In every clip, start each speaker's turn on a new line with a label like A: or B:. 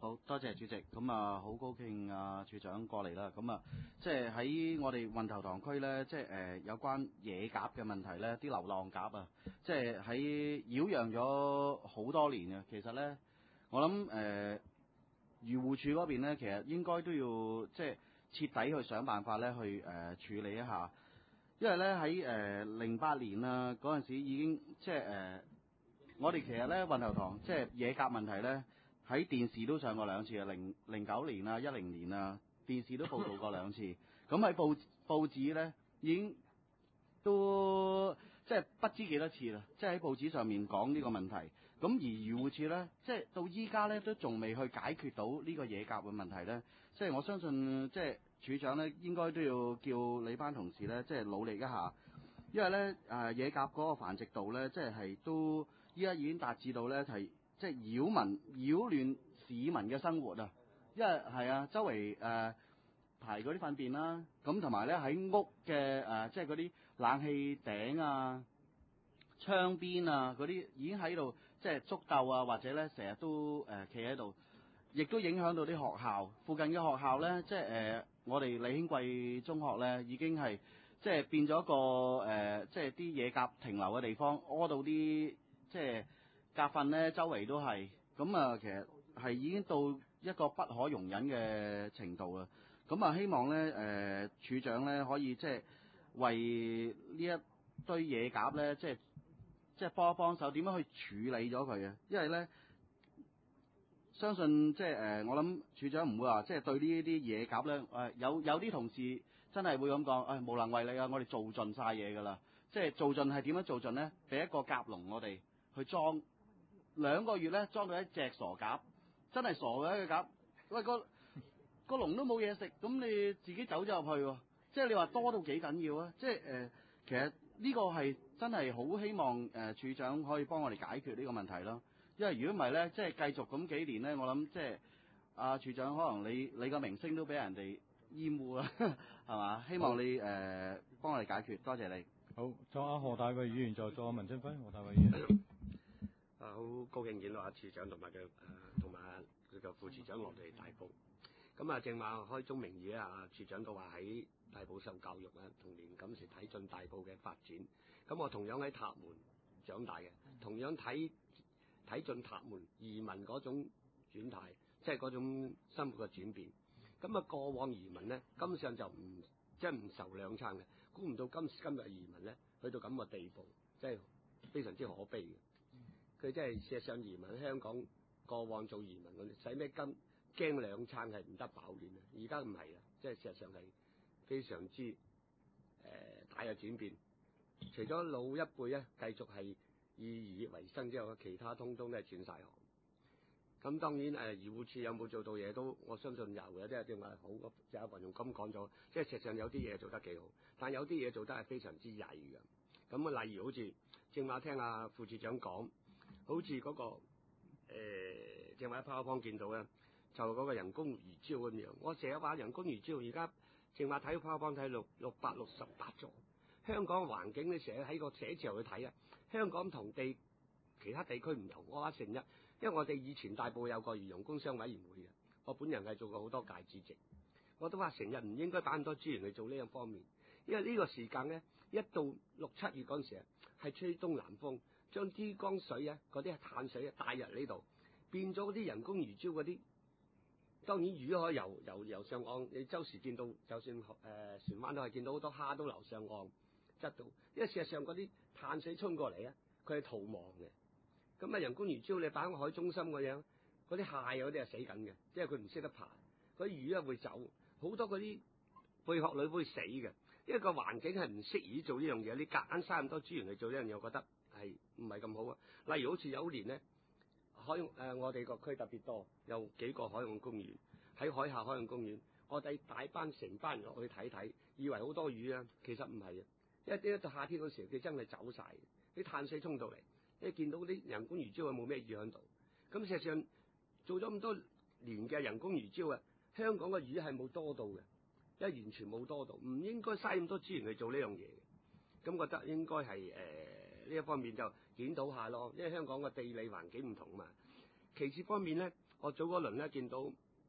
A: 好多謝主席，咁啊好高興啊處長過嚟啦，咁啊即係喺我哋運頭塘區呢，即係有關野鴿嘅問題呢，啲流浪鴿啊，即係喺擾攘咗好多年啊。其實呢，我諗漁護署嗰邊呢，其實應該都要即係徹底去想辦法呢，去處理一下，因為呢，喺08年啊嗰陣時已經即係我哋其實呢，運頭塘即係野鴿問題呢。喺電視都上過2次啊，09年啊，10年啊，電視都報導過2次。咁喺報紙呢已經都即係不知幾多次啦，即係喺報紙上面講呢個問題。咁而漁護署呢，即係到依家呢都仲未去解決到呢個野鴿嘅問題呢。即係我相信即係處長呢應該都要叫你班同事呢，即係努力一下，因為呢野鴿嗰個繁殖度呢，即係都依家已經達至到呢係。即係擾亂市民嘅生活啊！因為係啊，周圍排嗰啲糞便啦，咁同埋咧喺屋嘅即係嗰啲冷氣頂啊、窗邊啊嗰啲已經喺度即係捉鬥啊，或者咧成日都企喺度，亦都影響到啲學校附近嘅學校咧，即係我哋李興貴中學咧已經係即係變咗個即係啲野鴿停留嘅地方，屙到啲即係。鴿糞呢周圍都係，咁啊其實係已經到一個不可容忍嘅程度啦。咁啊希望呢處長呢可以即係為呢一堆野鴿呢，即係幫一幫手，點樣去處理咗佢啊？因為呢，相信即係我諗處長唔會話即係對呢啲野鴿呢，有啲同事真係會咁講，無能為力啊！我哋做盡晒嘢㗎啦，即係做盡係點樣做盡呢？俾一個鴿籠我哋去裝。2個月咧裝到一隻傻鴿，真係傻嘅一個鴿。喂，個籠都冇嘢食，咁你自己走咗入去喎。即係你話多到幾緊要啊？即係其實呢個係真係好希望處長可以幫我哋解決呢個問題咯。因為如果唔係咧，即係繼續咁幾年咧，我諗即係處長可能你個名聲都俾人哋厭惡啦，係嘛？希望你幫我哋解決，多謝你。
B: 好，再何大衛議員，再文俊輝，何大衛議員。
C: 好高興見到阿處長同埋佢嘅副處長落嚟大埔。咁啊，正話開宗明義咧，阿處長都話喺大埔受教育啊，童年咁時睇進大埔嘅發展。咁我同樣喺塔門長大嘅，同樣睇進塔門移民嗰種轉態，即係嗰種生活嘅轉變。咁啊，過往移民呢，根本上就唔受兩撐嘅。估唔到今時今日移民呢，去到咁嘅地步，即係非常之可悲嘅。佢真係事實上移民香港過往做移民，我哋使咩驚兩餐係唔得飽暖啊！而家唔係啦，即係事實上係非常之大嘅轉變。除咗老一輩咧繼續係以漁業為生之後，其他通通都係轉晒行。咁當然漁護署有冇做到嘢都我相信有啲係正話好過，即係阿雲用金講咗，即係事實上有啲嘢做得幾好，但有啲嘢做得係非常之曳嘅。咁啊，例如好似正話聽阿副處長講。好似嗰個正話喺泡泡見到咧，就嗰個人工魚礁咁樣。我成日話人工魚礁，而家正話睇泡泡睇668座。香港環境你成日喺個寫字樓去睇啊，香港同其他地區唔同。我話成日，因為我哋以前大埔有個漁農工商委員會嘅，我本人係做過好多屆主席，我都話成日唔應該擺咁多資源去做呢樣方面，因為呢個時間咧，一到6、7月嗰陣時啊，係吹東南風。將珠江水啊，嗰啲淡水啊帶入呢度，變咗嗰啲人工魚礁嗰啲。當然魚可以游上岸，你周時見到，就算船灣都係見到好多蝦都流上岸側到。因為事實上嗰啲淡水沖過嚟啊，佢係逃亡嘅。咁啊，人工魚礁你擺喺海中心嗰樣，嗰啲蟹嗰啲係死緊嘅，即係佢唔識得爬。嗰啲魚啊會走，好多嗰啲貝殼類會死嘅，因為個環境係唔適宜做呢樣嘢。你夾硬嘥咁多資源去做呢樣嘢，我覺得係唔係咁好啊？例如好似有年咧，我哋個區特別多，有幾個海岸公園，喺海下海岸公園，我哋大班成班人落去睇睇，以為好多魚啊，其實唔係啊，因為一到夏天嗰時佢真係走晒，啲淡水沖到嚟，你見到啲人工魚礁冇咩魚喺度。咁事實上做咗咁多年嘅人工魚礁啊，香港嘅魚係冇多到嘅，因為完全冇多到，唔應該嘥咁多資源去做呢樣嘢嘅。咁覺得應該係呢一方面就檢討下咯，因為香港嘅地理環境唔同嘛。其次方面咧， 我早嗰輪咧見到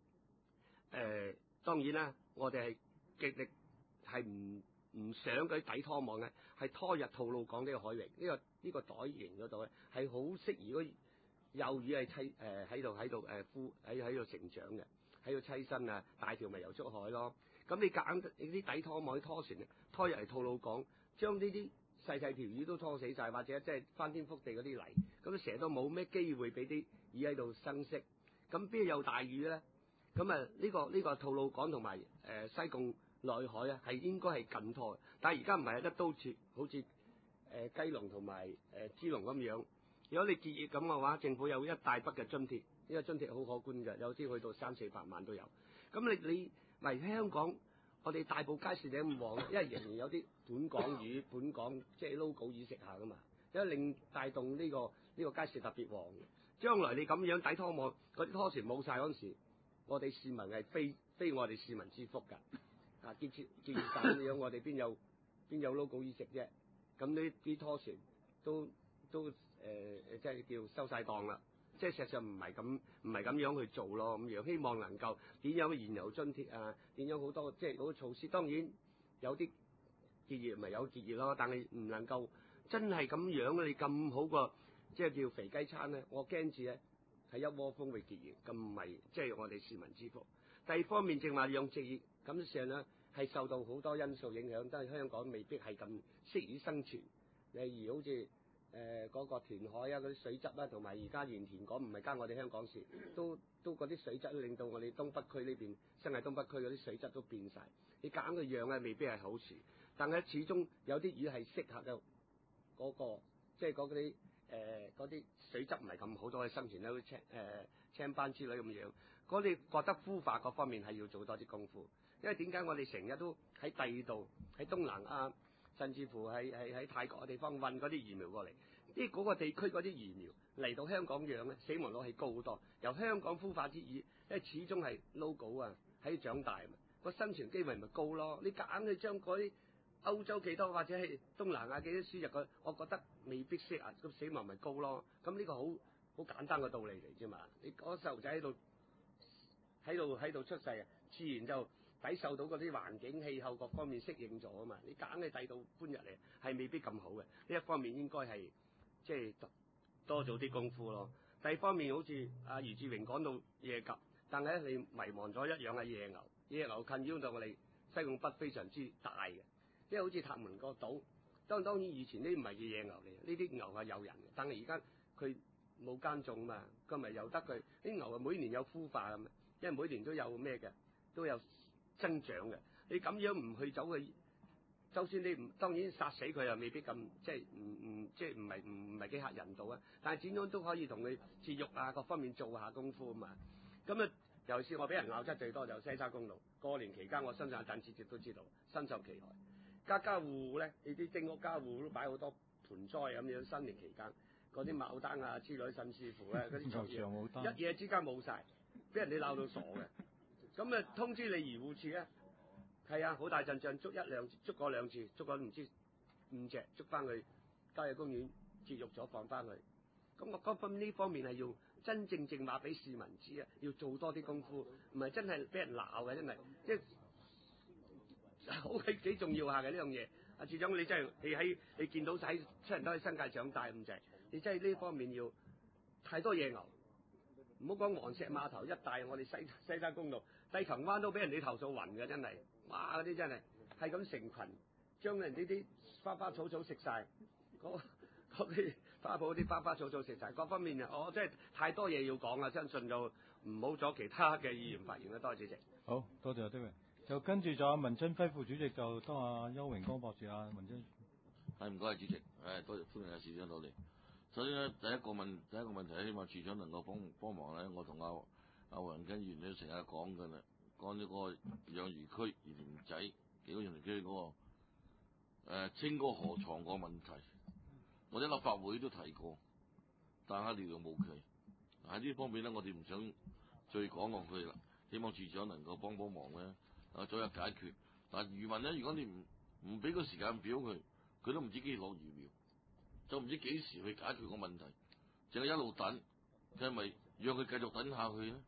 C: 當然啦，我哋係極力係唔想嗰啲底拖網咧係拖入吐露港呢個海域，呢個袋型嗰度咧係好適宜嗰幼魚係喺度成長嘅，喺度棲身啊，大條咪游出海咯。咁你夾硬你啲底拖網啲拖船拖入嚟吐露港，將呢啲細細條魚都拖死晒，或者即係翻天覆地嗰啲泥，咁成日都冇咩機會俾啲魚喺度生息。咁邊有大魚咧？咁啊呢個吐露港同埋西貢內海啊，係應該係近拖，但係而家唔係一刀切，好似雞籠同埋豬籠咁樣。如果你結業咁嘅話，政府有一大筆嘅津貼，呢個津貼好可觀嘅，有啲去到300-400萬都有。咁你嚟香港，我哋大埔街市你咁旺，因為仍然有啲本港魚、本港即係 local 魚食下噶嘛，因為令帶動呢個街市特別旺。將來你咁樣底拖網嗰啲拖船冇晒嗰陣時，我哋市民係非我哋市民之福㗎。啊，結業晒咁樣，我哋邊有 local 魚食啫？咁呢啲拖船都即係叫收晒檔啦。即係實際上唔係咁樣去做咯。咁樣希望能夠點樣燃油津貼啊？點樣好多即係好多措施。當然有啲結業咪有結業咯，但係唔能夠真係咁樣你咁好個即係叫肥雞餐咧，我驚住咧係一窩蜂會結業，咁唔係即係我哋市民之福。第二方面正話養殖業咁上咧係受到好多因素影響，都係香港未必係咁適宜生存。例如好似嗰個填海啊，嗰啲水質啦，同埋而家鹽田港唔係關我哋香港事，都嗰啲水質都令到我哋東北區呢邊新界東北區嗰啲水質都變晒。你揀個樣咧未必係好事，但係始終有啲魚係適合嘅嗰個，即係嗰啲水質唔係咁好，都可以生存到青斑之類咁樣。嗰啲覺得孵化各方面係要做多啲功夫，因為點解我哋成日都喺第二度喺東南亞，甚至乎喺泰國嘅地方運嗰啲魚苗過嚟，嗰個地區嗰啲魚苗嚟到香港養咧，死亡率係高好多。由香港孵化啲魚，因為始終係 local 啊，喺度長大啊嘛，個生存機會咪高咯。你夾硬去將嗰啲歐洲幾多或者係東南亞幾多輸入去，我覺得未必適合，咁死亡咪高咯。咁呢個好簡單嘅道理嚟啫嘛。你嗰細路仔喺度出世啊，自然就抵受到嗰啲環境氣候各方面適應咗啊嘛。你夾硬去第度搬入嚟係未必咁好嘅。呢一方面應該係即係多做啲功夫咯。第二方面好似阿余志榮講到野鴿，但係咧你遺忘咗一樣係野牛。野牛困擾到我哋西貢北非常之大嘅，即係好似塔門個島。當然以前呢啲唔係野牛嚟，呢啲牛係有人嘅，但係而家佢冇耕種嘛，佢咪由得佢啲牛啊每年有孵化咁，因為每年都有咩嘅，都有增長嘅。你咁樣唔去走去，就算你唔當然殺死佢又未必咁，即係唔係幾嚇人道啊。但係點樣都可以同佢節育啊各方面做下功夫啊嘛。咁啊，尤其是我俾人鬧得最多就西沙公路過年期間，我身上等節節都知道深受其害。家戶戶咧，你啲丁屋家戶都擺好多盆栽咁樣，新年期間嗰啲牡丹啊之類，甚至乎咧嗰啲菜葉一夜之間冇晒，俾人哋鬧到傻嘅。咁啊通知你漁護處咧，係啊好大陣仗，捉過兩次，捉過唔知5隻，捉翻去郊野公園節育咗放翻去。咁我覺得呢方面係要真正話俾市民知啊，要做多啲功夫，唔係真係俾人鬧嘅，真係即係。好係幾重要下嘅呢樣嘢，阿處長你真係你見到喺出人都喺新界長大咁滯，你真係呢方面要太多野牛，唔好講黃石碼頭一帶，我哋西沙公路帝琴灣都俾人哋投訴暈嘅，真係，哇嗰啲真係係咁成群將人哋啲花草食晒，嗰啲花圃啲花草食晒，各方面我真係太多嘢要講啦，相信就唔好阻其他嘅議員發言啦，多謝主席。
B: 好多謝阿德榮。就跟住就阿文俊輝副主席就當阿邱榮光博士啊，文俊。
D: 係唔該，主席，多謝歡迎阿處長到嚟。首先咧，第一個問題，希望處長能夠幫忙咧。我同阿黃仁根議員都成日講㗎啦，講呢個養魚區鹽田仔幾個養魚區嗰個清嗰河床個問題，我哋立法會都提過，但係寥寥無期。喺呢方面咧，我哋唔想再講落去啦。希望處長能夠幫忙咧。早日解決，但係漁民咧，如果你唔俾個時間表佢都唔知幾時攞魚苗，就唔知幾時去解決個問題，淨係一路等，佢係咪讓佢繼續等下去咧？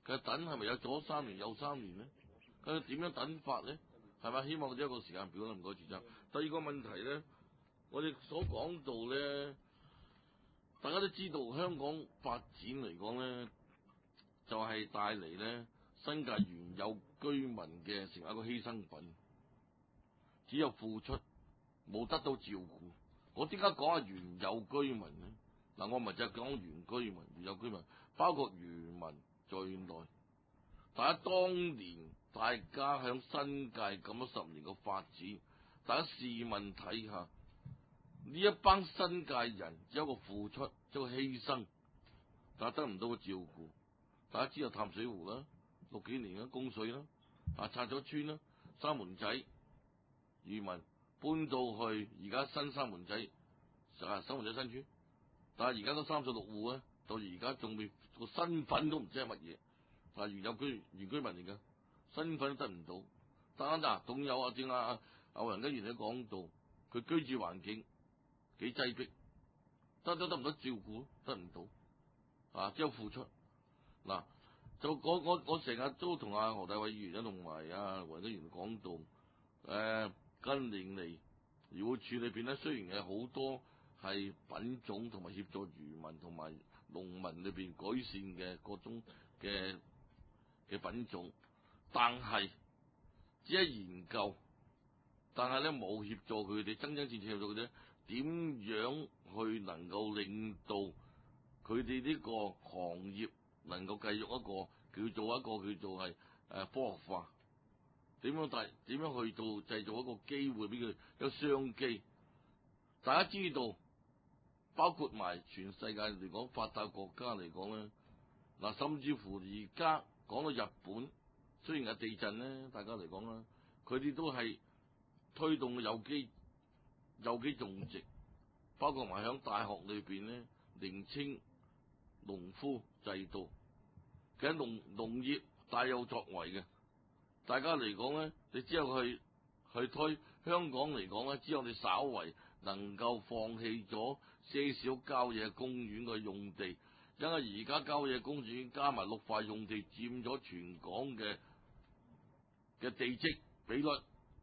D: 佢等係咪有左3年右3年咧？佢點樣等法咧？係咪？希望呢一個時間表啦，唔該處長。第二個問題咧，我哋所講到咧，大家都知道香港發展嚟講咧，就係帶嚟咧新界原有居民嘅成為一個犧牲品，只有付出冇得到照顧。我點解講下原有居民咧？嗱，我唔係就係講原居民、原有居民，包括漁民在內。大家當年大家響新界咁多10年嘅發展，大家試問睇下，呢一班新界人只有一個付出，一個犧牲，但係得唔到個照顧。大家知道淡水湖啦，6幾年啦，供水啦，拆咗村啦，三門仔漁民搬到去而家新三門仔，三門仔新村，但係而家都36戶咧，到而家仲未個身份都唔知係乜嘢，但係原居民嚟嘅身份都得唔到。但係仲有正阿黃根源都講到，佢居住環境幾擠迫，得唔到照顧，得唔到，只有付出。嗱，就我成日都同阿何大偉議員咧，同埋阿黃根源講到，近年嚟漁護署裏邊咧，雖然係好多係品種同埋協助漁民同埋農民裏邊改善嘅各種嘅品種，但係只係研究，但係咧冇協助佢哋真正協助佢哋點樣去能夠令到佢哋呢個行業能夠繼續一個叫做係科學化，點樣去到製造一個機會俾佢有商機。大家知道，包括埋全世界嚟講發達國家嚟講咧，嗱，甚至乎而家講到日本，雖然係地震咧，大家嚟講啦，佢哋都係推動有機種植，包括埋響大學裏邊咧，釐清農夫制度。其實農業大有作為嘅，大家嚟講咧，你只有去推香港嚟講咧，只有你稍為能夠放棄咗些少郊野公園嘅用地，因為而家郊野公園加埋綠化用地佔咗全港嘅地積比率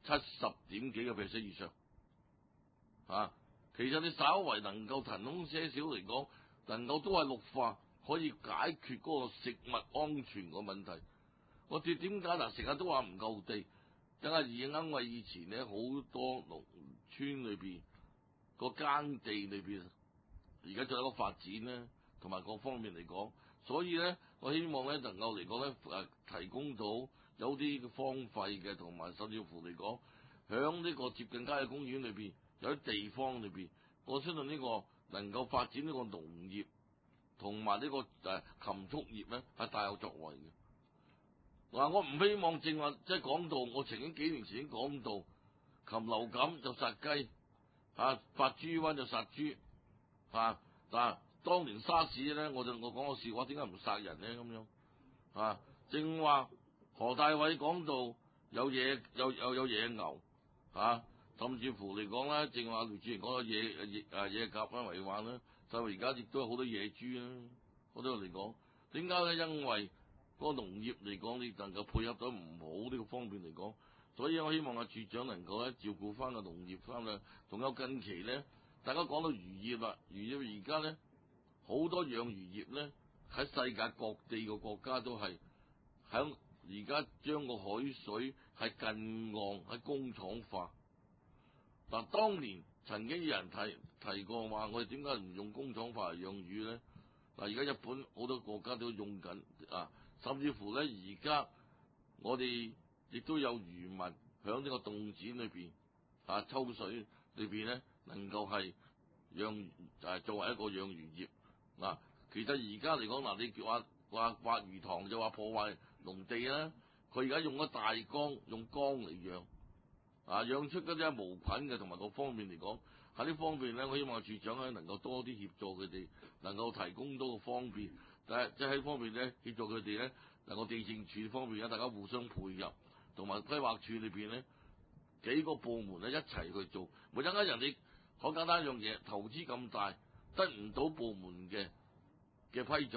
D: 70點幾個% 以上，其實你稍為能夠騰空些少嚟講，能夠都係綠化，可以解決嗰個食物安全個問題。我哋點解成日都話唔夠地？因為以前咧好多農村裏邊個耕地裏邊，而家仲有一個發展咧，同埋各方面嚟講，所以咧我希望咧能夠嚟講咧提供到有啲荒廢嘅，同埋甚至乎嚟講，響呢個接近郊野公園裏邊有啲地方裏邊，我相信呢個能夠發展呢個農業同埋呢個禽畜業咧係大有作為嘅。嗱，我唔希望正話即係講到，我曾經幾年前已經講到，禽流感就殺雞，發豬瘟就殺豬，嗱，當年沙士咧，我講個笑話，點解唔殺人咧咁樣？正話何大偉講到有野牛，甚至乎嚟講咧，正話廖主任講到野鴿啦為患啦，就而家亦都有好多野豬啦，好多嚟講，點解咧？因為嗰個農業嚟講，你能夠配合到唔好呢個方面嚟講，所以我希望阿處長能夠咧照顧翻個農業翻啦。仲有近期咧，大家講到漁業啦，漁業而家咧好多養魚業咧喺世界各地嘅國家都係響而家將個海水係近岸喺工廠化。嗱，當年曾經有人提過話，我哋點解唔用工廠化嚟養魚咧？嗱，而家日本好多國家都用緊甚至乎咧，而家我哋亦都有漁民響呢個洞子裏邊抽水裏邊咧，能夠係作為一個養魚業。嗱，其實而家嚟講，你話挖魚塘就話破壞農地啦，佢而家用咗大缸，用缸嚟養，養出嗰啲無菌嘅，同埋各方面嚟講，喺呢方面咧，我希望處長咧能夠多啲協助佢哋，能夠提供多個方便。即係喺方面咧協助佢哋咧，能夠地政處方面咧，大家互相配合，同埋規劃處裏邊咧幾個部門咧一齊去做。每一間人哋好簡單一樣嘢，投資咁大，得唔到部門嘅批准，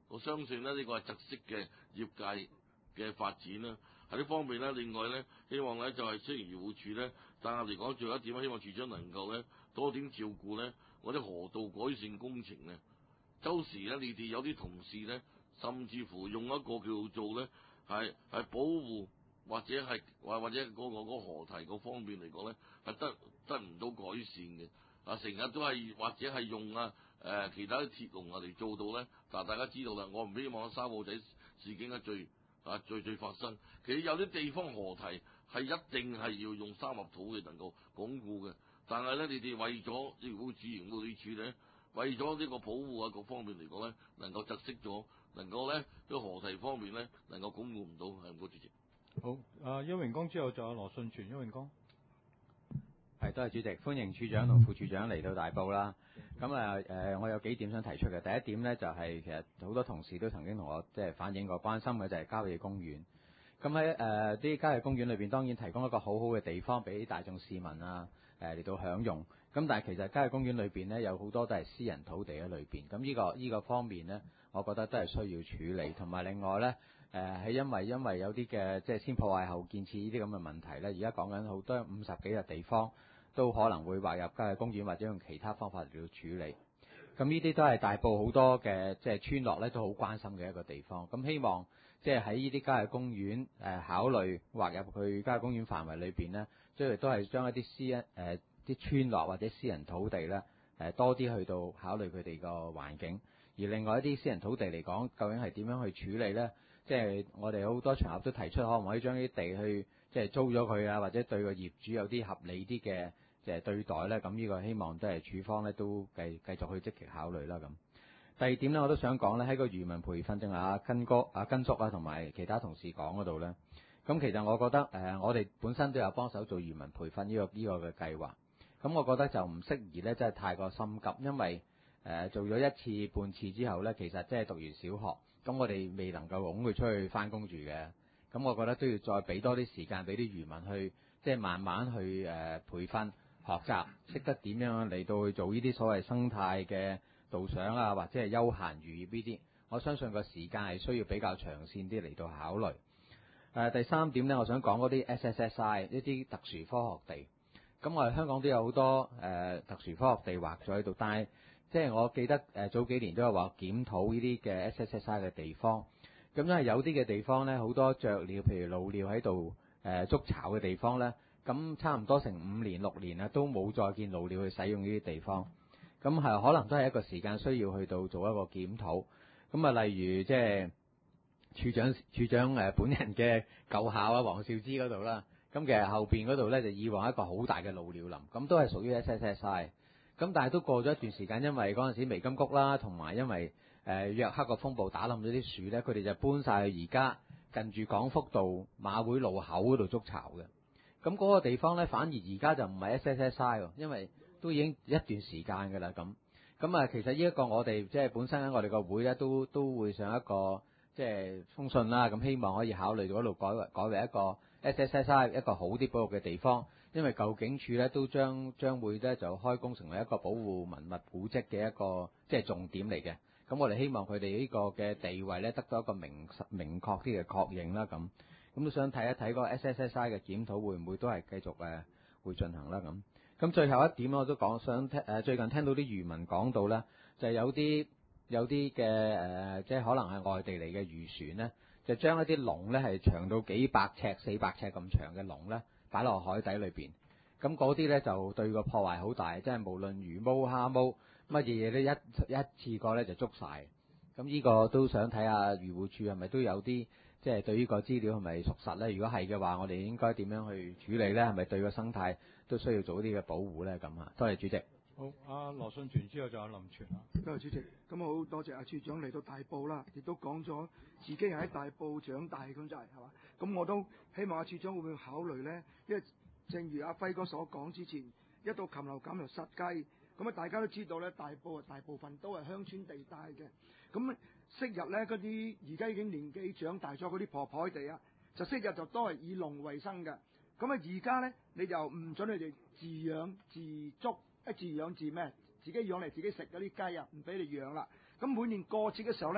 D: 我相信咧呢個係特色嘅業界嘅發展啦。喺呢方面咧，另外咧，希望咧就係雖然漁護署咧，但係嚟講仲有一點，希望處長能夠咧多點照顧咧我啲河道改善工程咧。周時咧，你哋有啲同事咧，甚至乎用一個叫做咧係保護或者係或者嗰個河堤嗰方面嚟講咧，係得唔到改善嘅。成日都係或者係用其他啲鐵籠嚟做到咧。但大家知道啦，我唔希望沙埔仔事件嘅最發生。其實有啲地方河堤係一定係要用三合土嘅能夠鞏固嘅，但係咧你哋為咗漁護署營護處咧，為咗呢個保護各方面嚟講咧，能夠窒息咗，能夠咧個河堤方面咧能夠鞏固唔到，係唔該主席。
B: 好，邱榮光之後就有羅信全，邱榮光。
E: 係，多謝主席，歡迎處長同副處長嚟到大埔啦。咁我有幾點想提出嘅。第一點呢，就係其實好多同事都曾經同我反映過關心嘅就係郊野公園。咁喺啲郊野公園裏邊，當然提供一個好好嘅地方俾大眾市民啊嚟到享用。咁但係其實郊野公園裏邊呢，有好多都係私人土地喺裏邊。咁呢個方面呢，我覺得都係需要處理。同埋另外呢，係因為有啲嘅先破壞後建設呢啲咁嘅問題呢，而家講緊好多50幾個地方都可能會劃入郊野公園或者用其他方法嚟到處理。咁呢啲都係大埔好多嘅村落咧都好關心嘅一個地方。咁希望喺呢啲郊野公園考慮劃入去郊野公園範圍裏邊呢，即係都係將一啲啲村落或者私人土地咧多啲去到考慮佢哋個環境。而另外一啲私人土地嚟講，究竟係點樣去處理呢？我哋好多場合都提出，可唔可以將啲地去租咗佢啊，或者對個業主有啲合理啲嘅對待呢？咁呢個希望都係處方咧都繼續去積極考慮啦。咁第二點呢，我都想講呢，喺個漁民培訓，正話根叔啊同埋其他同事講嗰度呢。咁其實我覺得我哋本身都有幫手做漁民培訓呢個嘅計劃。咁我覺得就唔適宜呢，真係太過心急，因為做咗一次半次之後呢，其實即係讀完小學，咁我哋未能夠拱佢出去返工住嘅。咁我覺得都要再俾多啲時間俾啲漁民去慢慢去培訓學習，識得點樣嚟到去做呢啲所謂生態嘅導賞啊，或者係休閒漁業呢啲。我相信個時間係需要比較長線啲嚟到考慮。第三點呢，我想講嗰啲 SSSI 一啲特殊科學地。咁我哋香港都有好多特殊科學地劃咗喺度，但係我記得早幾年都有話檢討呢啲嘅 SSSI 嘅地方。咁因為有啲嘅地方呢，好多雀鳥，譬如老鳥喺度築巢嘅地方呢，咁差唔多成5年6年啊，都冇再見老鳥去使用呢啲地方。咁係可能都係一個時間需要去到做一個檢討。咁啊，例如處長本人嘅舊校啊，黃少之嗰度啦。咁其實後邊嗰度呢，就以往一個好大嘅老鳥林，咁都係屬於 SSSI。咁但係都過咗一段時間，因為嗰陣時薇金谷啦，同埋因為約克個風暴打冧咗啲樹呢，佢哋就搬晒去而家近住廣福道馬會路口嗰度築巢嘅。咁嗰個地方呢，反而而家就唔係 SSSI 喎，因為都已經一段時間㗎啦。咁啊，其實呢一個我哋本身喺我哋個會呢，都會上一個封信啦，咁希望可以考慮到嗰度改為一個 SSSI 一個好啲保育嘅地方。因為舊警署咧都將會咧就開工成為一個保護文物古蹟嘅一個重點嚟嘅。咁我哋希望佢哋呢個嘅地位咧得到一個明確啲嘅確認啦。咁都想睇一睇嗰個 SSSI 嘅檢討會唔會都係繼續會進行啦。咁最後一點我都想最近聽到啲漁民講到咧，就係有啲嘅可能係外地嚟嘅漁船咧，就將一啲籠咧係長到幾百尺、400尺咁長嘅籠咧，擺落海底裏邊。咁嗰啲咧就對個破壞好大，無論魚毛、蝦毛乜嘢都一次過咧就捉晒。咁呢個都想睇下漁護署係咪都有啲對呢個資料係咪屬實咧？如果係嘅話，我哋應該點樣去處理咧？係咪對個生態都需要做啲嘅保護咧？咁啊，多謝主席。
B: 好，阿羅信全之後就有林全啦。
F: 多謝主席，咁好多謝阿處長嚟到大埔啦，亦都講咗自己係喺大埔長大咁就係嘛，咁我都希望阿處長會唔會考慮呢？因為正如阿輝哥所講之前，一到禽流感就殺雞，咁大家都知道咧，大埔大部分都係鄉村地帶嘅，咁昔日咧嗰啲而家已經年紀長大咗嗰啲婆婆地啊，就昔日就都係以農為生嘅，咁而家咧你就唔准佢哋自養自足。自養自咩？自己養嚟自己食嗰啲雞啊，唔俾你養啦。咁每年過節嘅時候呢，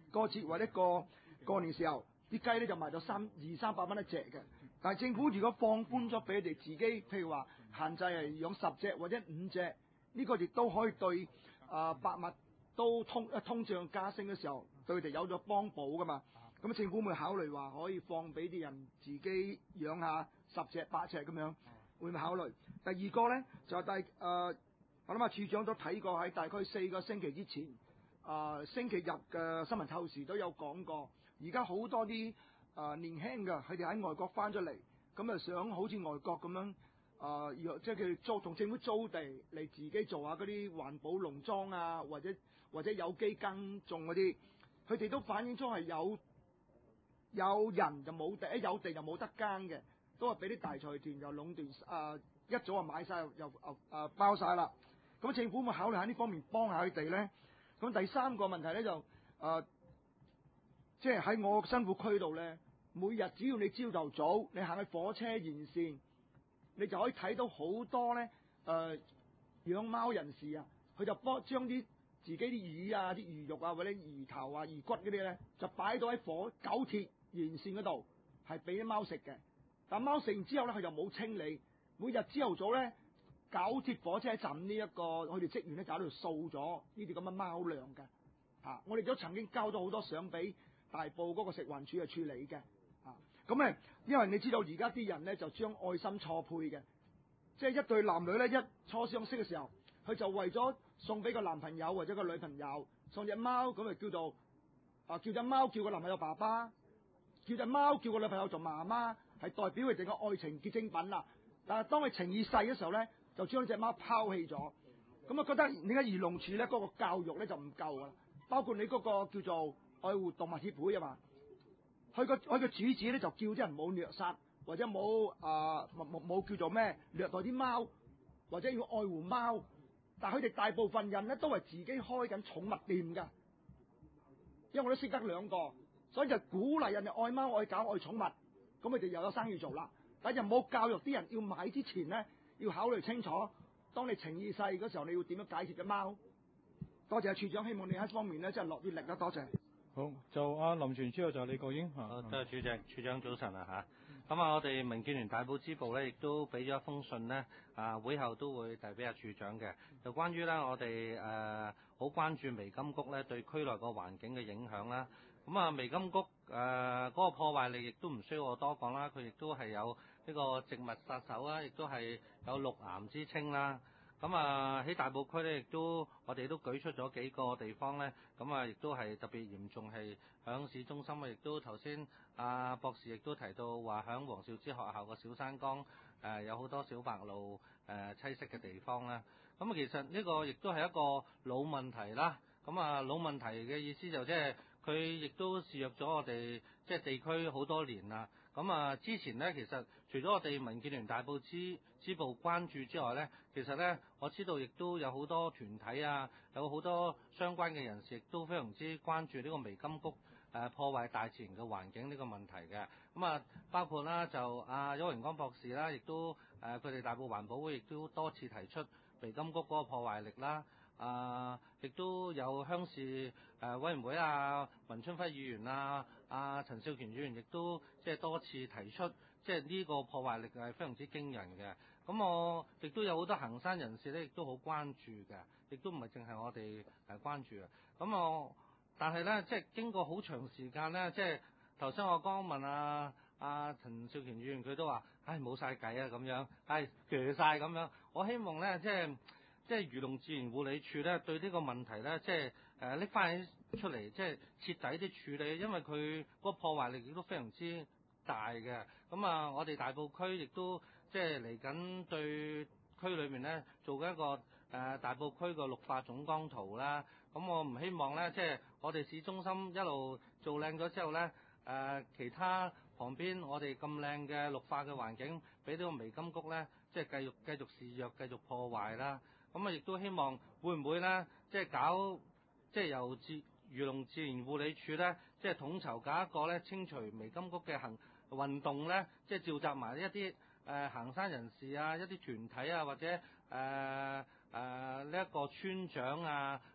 F: 過節或者過年時候，啲雞咧就賣到200-300蚊一隻嘅。但係政府如果放寬咗俾佢哋自己，譬如話限制係養10隻或者5隻，呢個亦都可以對百物都通脹加升嘅時候，對佢哋有咗幫補噶嘛。咁政府會考慮話可以放俾啲人自己養下10隻8隻咁樣，會唔會考慮？第二個咧就係我諗處長都睇過喺大概4個星期之前，星期日嘅新聞透視都有講過，而家好多啲年輕嘅佢哋喺外國翻咗嚟，咁啊想好似外國咁樣即係佢租同政府租地嚟自己做下嗰啲環保農莊啊，或者有機耕種嗰啲，佢哋都反映出係有人就冇地，有地就冇得耕嘅，都係俾啲大財團又壟斷，一早就買晒又包晒啦。咁政府會考慮喺呢方面幫下佢哋咧？咁第三個問題咧就即係喺我辛苦區度咧，每日只要你朝頭早你行去火車沿線，你就可以睇到好多咧養貓人士啊，佢就將啲自己啲魚啊、啲魚肉啊或者魚頭啊、魚骨嗰啲咧，就擺到喺九鐵沿線嗰度，係俾啲貓食嘅。但貓食完之後咧，佢就冇清理。每日朝頭早咧，九鐵火車站呢一個佢哋職員咧，就喺度掃咗呢啲咁嘅貓糧嘅。我哋都曾經交咗好多相俾大埔嗰個食環署去處理嘅。咁咧，因為你知道而家啲人咧就將愛心錯配嘅，即係一對男女咧一初相識嘅時候，佢就為咗送俾個男朋友或者個女朋友送隻貓，咁咪叫做叫隻貓叫個男朋友爸爸，叫隻貓叫個女朋友做媽媽，係代表佢哋嘅愛情結晶品啦。但係當佢情意逝嘅時候咧，就將隻貓拋棄咗。咁啊覺得點解漁農署咧嗰個教育咧就唔夠啊？包括你嗰個叫做愛護動物協會啊嘛，佢個主旨咧就叫啲人冇虐殺或者冇叫做咩虐待啲貓，或者要愛護貓。但係佢哋大部分人咧都係自己開緊寵物店㗎，因為我都識得2個，所以就鼓勵人哋愛貓愛狗愛寵物，咁佢哋又有生意做啦。但係就冇教育啲人要買之前咧要考慮清楚，當你情意逝嗰時候你要點樣解決隻貓。多謝處長，希望你喺方面咧真係落啲力啦。多謝。
B: 好，就林泉之後就李國英嚇。
G: 多謝主席，處長早晨啊嚇。咁我哋民建聯大埔支部咧，亦都俾咗一封信咧，會後都會遞俾處長嘅，就關於咧我哋好關注微金谷咧對區內個環境嘅影響啦。咁微金谷嗰個破壞力亦都唔需要我多講啦，佢亦都係有呢個植物殺手啦，亦都係有綠癌之稱啦。咁喺大埔區咧，亦都我哋都舉出咗幾個地方咧，亦都係特別嚴重，係響市中心啊，亦都頭先博士亦都提到話響黃少之學校個小山崗有好多小白鷺棲息嘅地方啦。咁其實呢個亦都係一個老問題啦。老問題嘅意思就即係佢亦都肆虐咗我哋即係地區好多年啦。之前咧，其實除咗我哋民建聯大埔支部關注之外咧，其實咧我知道亦都有好多團體有好多相關嘅人士亦都非常之關注呢個微金谷破壞大自然嘅環境呢個問題嘅。包括啦就邱榮光博士啦，亦都佢哋大埔環保會亦都多次提出微金谷嗰個破壞力啦。亦都有鄉事委員會文春輝議員陳少權議員亦都即係多次提出，即係呢個破壞力係非常之驚人嘅。我亦都有好多行山人士咧，亦都好關注嘅，亦都唔係淨係我哋關注嘅。但係咧，即係經過好長時間咧，即係頭先我剛問陳少權議員，佢都話冇晒計咁樣，鋸晒咁樣。我希望咧，即係漁農自然護理署咧，對呢個問題咧，即係拎翻出嚟，即係徹底啲處理，因為佢個破壞力亦都非常之大嘅。我哋大埔區亦都即係嚟緊對區裏面咧做緊一個大埔區個綠化總綱圖啦。我唔希望咧，即係我哋市中心一路做靚咗之後咧，其他旁邊我哋咁靚嘅綠化嘅環境，俾呢個微金谷咧，即係繼續肆虐、繼續破壞啦。亦都希望會唔會咧，即係搞即係由漁農自然護理署咧，即係統籌搞一個咧清除微金谷嘅運動咧，即係召集埋一啲行山人士一啲團體或者呢一個村長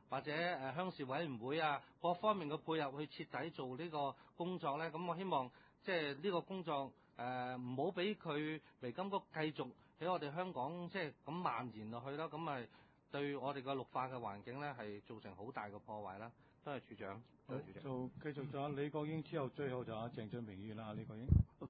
G: 或者鄉事委員會啊各方面嘅配合去徹底做呢個工作咧，咁我希望即係呢個工作唔好俾佢微金局繼續喺我哋香港即係咁蔓延落去啦，咁咪對我哋個綠化嘅環境咧係造成好大嘅破壞啦。多謝處長。
B: 好，就繼續就阿李國英之後，最後就阿鄭俊明議員啦，李國英。